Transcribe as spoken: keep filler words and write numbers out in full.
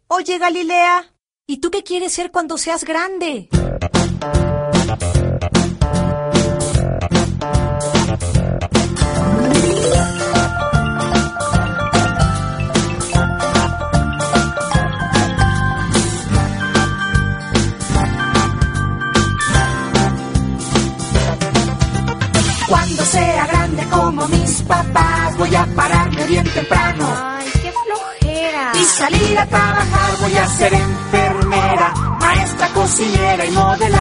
Oye, Galilea, ¿y tú qué quieres ser cuando seas grande? Cuando sea grande como mis papás, voy a pararme bien temprano. Ay, qué flojera. Y salir a trabajar, voy a ser enfermera, maestra, cocinera y modelar.